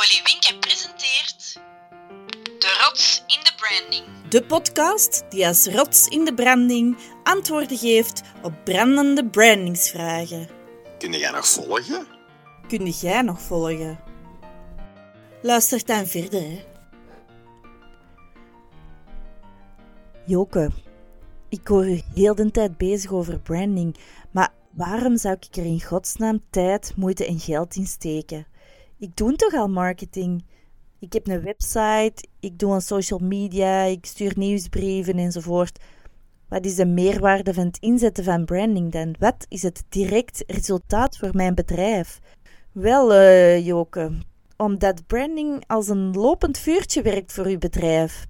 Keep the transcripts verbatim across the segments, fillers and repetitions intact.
Polly Winke presenteert De Rots in de Branding. De podcast die als rots in de branding antwoorden geeft op brandende brandingsvragen. Kun jij nog volgen? Kun jij nog volgen? Luister dan verder, hè. Joke, ik hoor u heel de tijd bezig over branding, maar waarom zou ik er in godsnaam tijd, moeite en geld in steken? Ik doe toch al marketing. Ik heb een website, ik doe aan social media, ik stuur nieuwsbrieven enzovoort. Wat is de meerwaarde van het inzetten van branding dan? Wat is het direct resultaat voor mijn bedrijf? Wel, uh, Joke, omdat branding als een lopend vuurtje werkt voor uw bedrijf.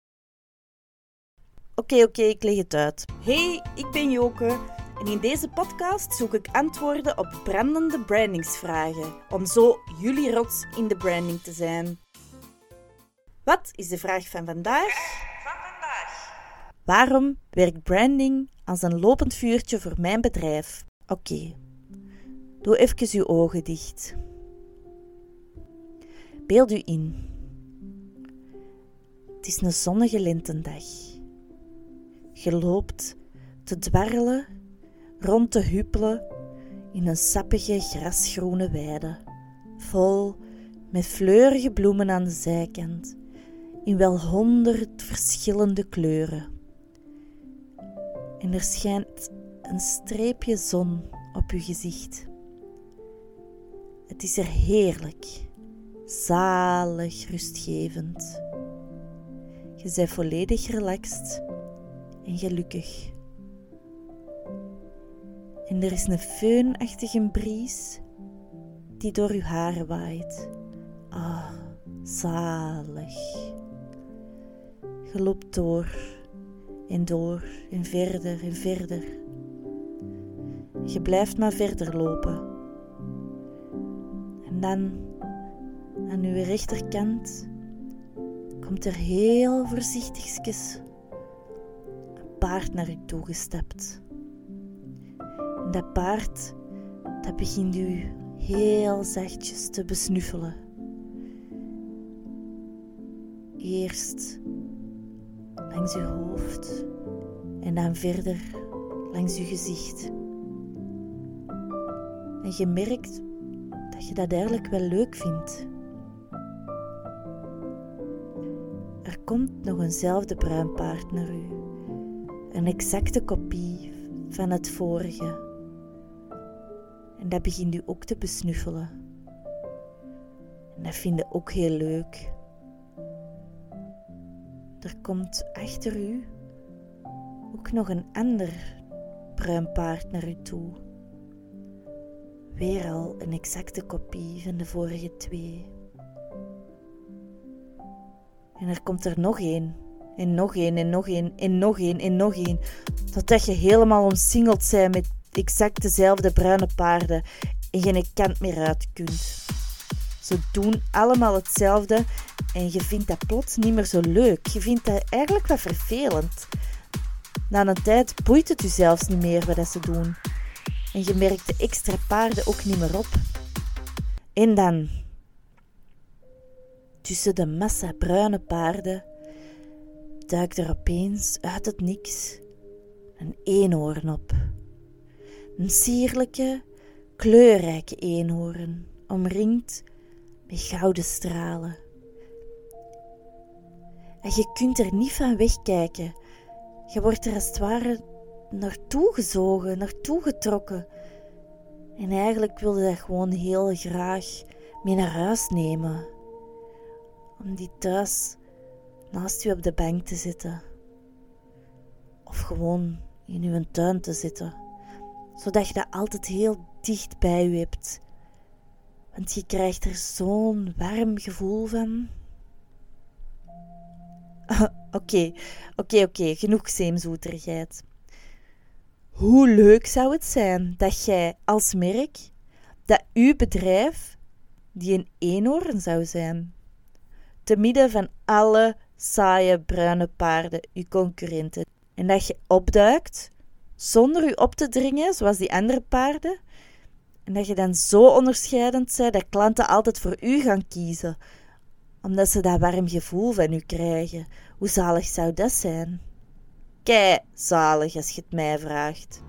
Oké, okay, oké, okay, ik leg het uit. Hey, ik ben Joke en in deze podcast zoek ik antwoorden op brandende brandingsvragen, om zo jullie rots in de branding te zijn. Wat is de vraag van vandaag? Van vandaag. Waarom werkt branding als een lopend vuurtje voor mijn bedrijf? Oké, okay. Doe even uw ogen dicht. Beeld u in. Het is een zonnige lentedag. Je loopt te dwarrelen, rond te huppelen in een sappige grasgroene weide, vol met fleurige bloemen aan de zijkant, in wel honderd verschillende kleuren. En er schijnt een streepje zon op uw gezicht. Het is er heerlijk, zalig rustgevend. Je bent volledig relaxed en gelukkig. En er is een föhnachtige bries die door uw haren waait. Ah, zalig. Je loopt door en door en verder en verder. Je blijft maar verder lopen. En dan, aan uw rechterkant, komt er heel voorzichtigjes een paard naar u toegestapt. En dat paard, dat begint u heel zachtjes te besnuffelen. Eerst langs uw hoofd en dan verder langs uw gezicht. En je merkt dat je dat eigenlijk wel leuk vindt. Er komt nog eenzelfde bruin paard naar u. Een exacte kopie van het vorige. En dat begint u ook te besnuffelen. En dat vind je ook heel leuk. Er komt achter u ook nog een ander bruin paard naar u toe. Weer al een exacte kopie van de vorige twee. En er komt er nog één. En nog één, en nog één, en nog één, en nog één. Totdat je helemaal omsingeld bent met exact dezelfde bruine paarden en geen kant meer uit kunt. Ze doen allemaal hetzelfde en je vindt dat plots niet meer zo leuk. Je vindt dat eigenlijk wat vervelend. Na een tijd boeit het je zelfs niet meer wat ze doen. En je merkt de extra paarden ook niet meer op. En dan, tussen de massa bruine paarden, duikt er opeens uit het niks een eenhoorn op. Een sierlijke, kleurrijke eenhoorn, omringd met gouden stralen. En je kunt er niet van wegkijken. Je wordt er als het ware naartoe gezogen, naartoe getrokken. En eigenlijk wilde dat gewoon heel graag mee naar huis nemen. Om die thuis naast u op de bank te zitten. Of gewoon in uw tuin te zitten. Zodat je dat altijd heel dicht bij u hebt. Want je krijgt er zo'n warm gevoel van. Oké, oké, oké, genoeg zeemzoeterigheid. Hoe leuk zou het zijn dat jij als merk, dat uw bedrijf die een eenhoorn zou zijn. Te midden van alle saaie bruine paarden, uw concurrenten. En dat je opduikt, zonder u op te dringen, zoals die andere paarden, En dat je dan zo onderscheidend bent dat klanten altijd voor u gaan kiezen, omdat ze dat warm gevoel van u krijgen. Hoe zalig zou dat zijn? Kei zalig als je het mij vraagt.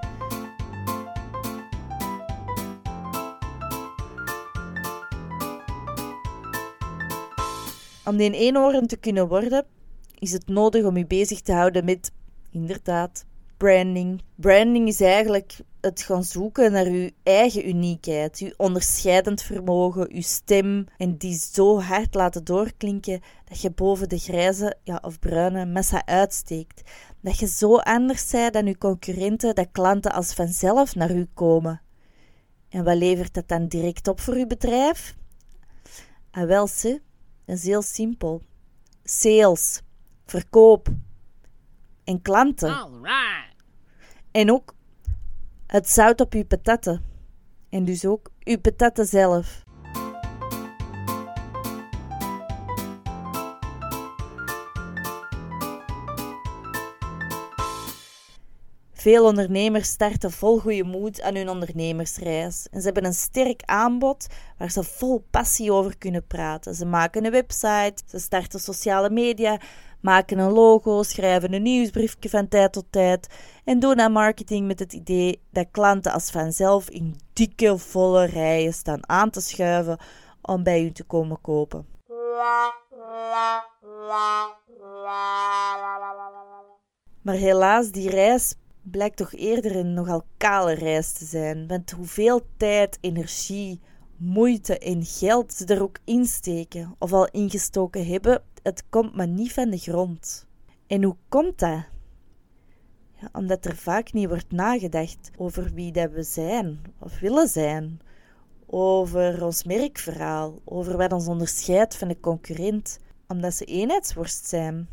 Om die eenhoorn te kunnen worden, is het nodig om je bezig te houden met, inderdaad, branding. Branding is eigenlijk het gaan zoeken naar je eigen uniekheid, je onderscheidend vermogen, je stem en die zo hard laten doorklinken dat je boven de grijze ja, of bruine massa uitsteekt. Dat je zo anders bent dan je concurrenten dat klanten als vanzelf naar u komen. En wat levert dat dan direct op voor uw bedrijf? Ah wel, ze, dat is heel simpel. Sales, verkoop en klanten. Alright. En ook het zout op uw patatten. En dus ook uw patatten zelf. Veel ondernemers starten vol goede moed aan hun ondernemersreis. En ze hebben een sterk aanbod waar ze vol passie over kunnen praten. Ze maken een website, ze starten sociale media, maken een logo, schrijven een nieuwsbriefje van tijd tot tijd en doen aan marketing met het idee dat klanten als vanzelf in dikke, volle rijen staan aan te schuiven om bij u te komen kopen. Maar helaas, die reis blijkt toch eerder een nogal kale reis te zijn, want hoeveel tijd, energie, moeite en geld ze er ook insteken of al ingestoken hebben, het komt maar niet van de grond. En hoe komt dat? Ja, omdat er vaak niet wordt nagedacht over wie dat we zijn of willen zijn, over ons merkverhaal, over wat ons onderscheidt van de concurrent, omdat ze eenheidsworst zijn.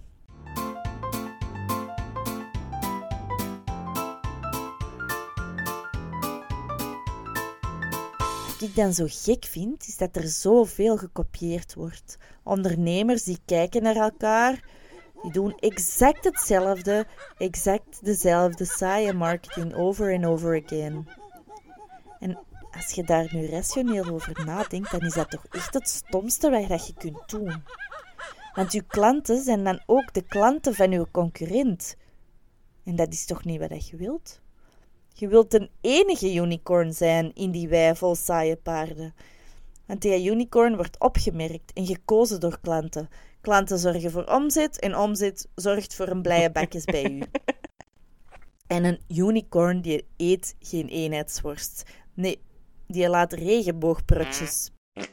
Wat ik dan zo gek vind, is dat er zoveel gekopieerd wordt. Ondernemers die kijken naar elkaar, die doen exact hetzelfde, exact dezelfde saaie marketing over en over again. En als je daar nu rationeel over nadenkt, dan is dat toch echt het stomste wat je kunt doen. Want uw klanten zijn dan ook de klanten van uw concurrent. En dat is toch niet wat je wilt? Je wilt een enige unicorn zijn in die wei vol saaie paarden. Want die unicorn wordt opgemerkt en gekozen door klanten. Klanten zorgen voor omzet en omzet zorgt voor een blije bakjes bij u. En een unicorn die eet geen eenheidsworst. Nee, die laat regenboogprotjes.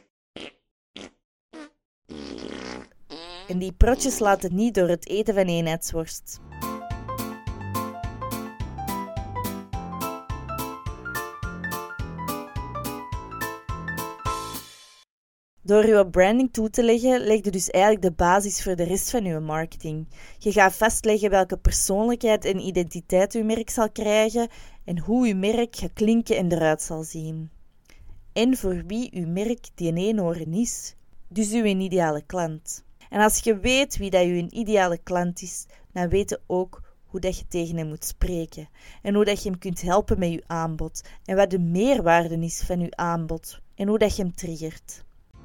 En die protjes laten niet door het eten van eenheidsworst. Door uw branding toe te leggen, leg je dus eigenlijk de basis voor de rest van uw marketing. Je gaat vastleggen welke persoonlijkheid en identiteit uw merk zal krijgen en hoe uw merk gaat klinken en eruit zal zien. En voor wie uw merk die eenhoorn is, dus uw ideale klant. En als je weet wie dat uw ideale klant is, dan weet je ook hoe dat je tegen hem moet spreken en hoe dat je hem kunt helpen met je aanbod en wat de meerwaarde is van uw aanbod en hoe dat je hem triggert.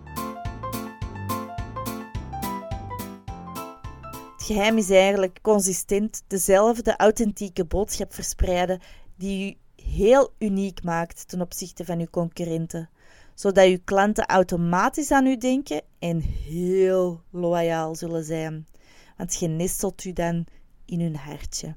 Het geheim is eigenlijk consistent dezelfde authentieke boodschap verspreiden die u heel uniek maakt ten opzichte van uw concurrenten, zodat uw klanten automatisch aan u denken en heel loyaal zullen zijn, want je nestelt u dan in hun hartje.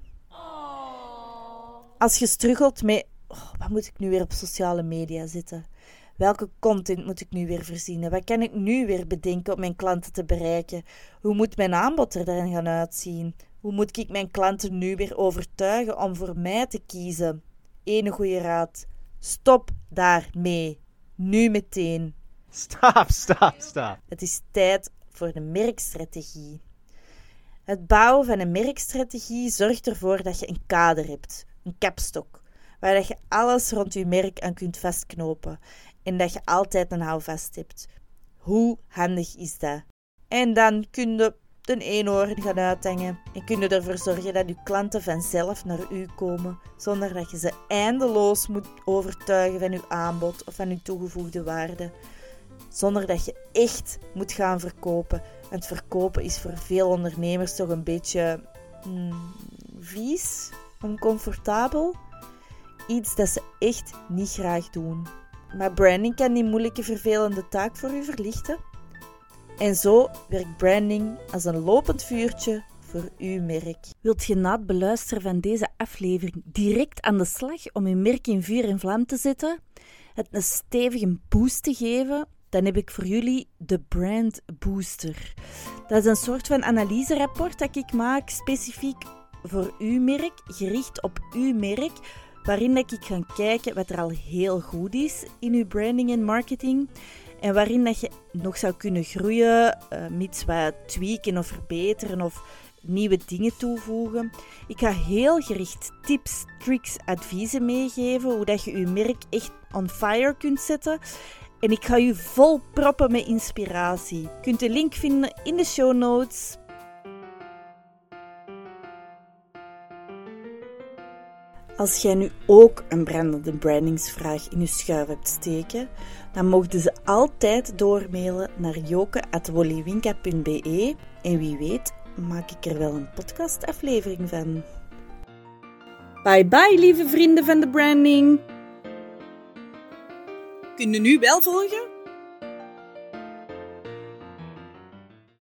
Als je struggelt met, oh, wat moet ik nu weer op sociale media zetten? Welke content moet ik nu weer verzinnen? Wat kan ik nu weer bedenken om mijn klanten te bereiken? Hoe moet mijn aanbod er dan gaan uitzien? Hoe moet ik mijn klanten nu weer overtuigen om voor mij te kiezen? Ene goede raad. Stop daarmee. Nu meteen. Stop, stop, stop. Het is tijd voor de merkstrategie. Het bouwen van een merkstrategie zorgt ervoor dat je een kader hebt. Een kapstok. Waar je alles rond je merk aan kunt vastknopen. En dat je altijd een houvast hebt. Hoe handig is dat? En dan kun je de eenhoorn gaan uithangen en kun je ervoor zorgen dat je klanten vanzelf naar u komen, zonder dat je ze eindeloos moet overtuigen van uw aanbod of van uw toegevoegde waarde. Zonder dat je echt moet gaan verkopen. Want verkopen is voor veel ondernemers toch een beetje hmm, vies, oncomfortabel. Iets dat ze echt niet graag doen. Maar branding kan die moeilijke, vervelende taak voor u verlichten. En zo werkt branding als een lopend vuurtje voor uw merk. Wilt je na het beluisteren van deze aflevering direct aan de slag om uw merk in vuur en vlam te zetten? Het een stevige boost te geven? Dan heb ik voor jullie de Brand Booster. Dat is een soort van analyserapport dat ik maak specifiek voor uw merk, gericht op uw merk, waarin ik ga kijken wat er al heel goed is in uw branding en marketing en waarin dat je nog zou kunnen groeien, uh, mits wat tweaken of verbeteren of nieuwe dingen toevoegen. Ik ga heel gericht tips, tricks, adviezen meegeven hoe dat je je merk echt on fire kunt zetten. En ik ga u vol proppen met inspiratie. Je kunt de link vinden in de show notes. Als jij nu ook een brandende brandingsvraag in je schuif hebt steken, dan mogen ze altijd doormailen naar joke at wollywinka punt be en wie weet maak ik er wel een podcastaflevering van. Bye bye lieve vrienden van de branding! Kun je nu wel volgen?